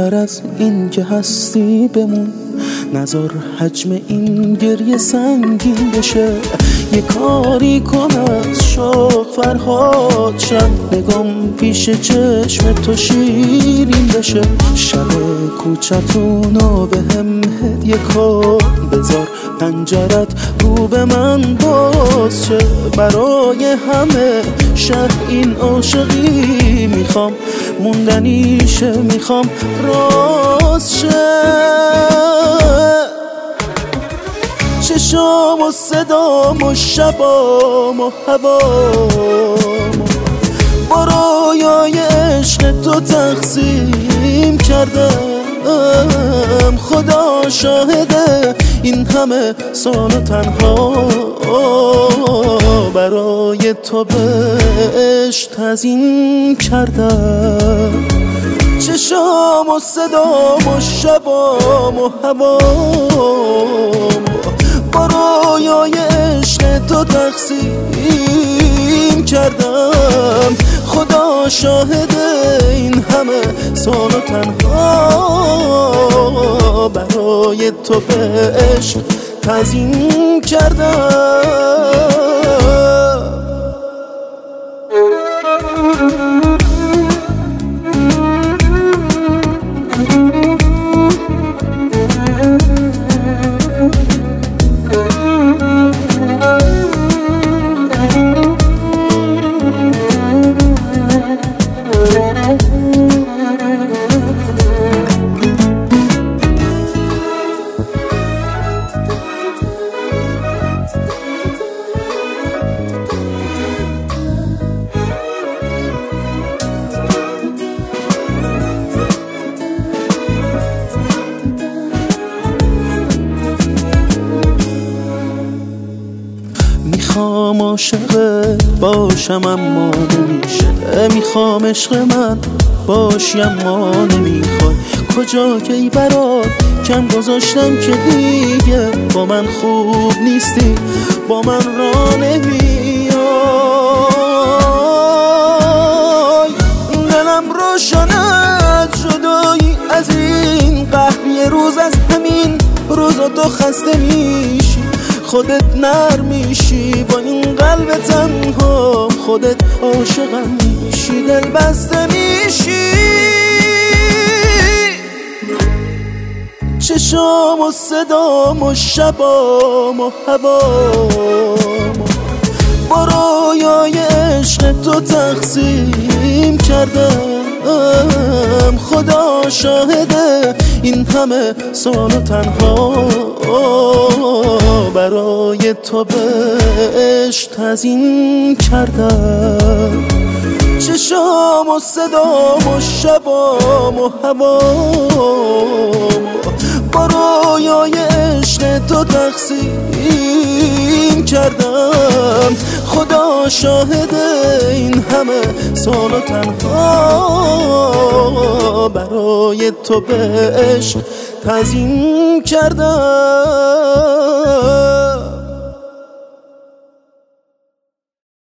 تر از این که هستی بمون، نذار حجم این گریه سنگین بشه. یه کاری کن از شوق فرهاد شم، نگام پیش چشم تو شیرین بشه. شب کوچتونو به هم هدیه کن، بذار پنجرت رو به من باز شه. برای همه شهر این عاشقی میخوام موندنیشه، میخوام راز شه. چشام و صدام و شبام و هوام با رویای عشق تو تقسیم کردم. خدا شاهده این همه سال تنها برای تو به عشق تزیین کردم. چشام و صدام و شبام و هوام با رویای عشق تو تقسیم کردم. خدا شاهده این همه سال تنها برای تو به عشق تزیین کردم. میخوام عاشق باشم اما نمیشه، میخوام عشق من باشی اما نمیخوای. کجا که ای برات کم گذاشتم که دیگه با من خوب نیستی، با من را نمیای. دلم روشنه جدایی از این قهر، یه روز از همین روزا تو خسته میشی، خودت نر میشی با این قلب تنها، خودت عاشقم میشی، دل بسته میشی. چشام و صدام و شبام و هوام با رویای عشق تو تقسیم کردم. خدا شاهده این همه سال تنها برای تو به عشق تزیین کردم. چشام و صدام و شبام و هوام با رویای عشق تو تقسیم کردم. خدا شاهده این همه سال تنها برای تو به عشق تزیین کردم.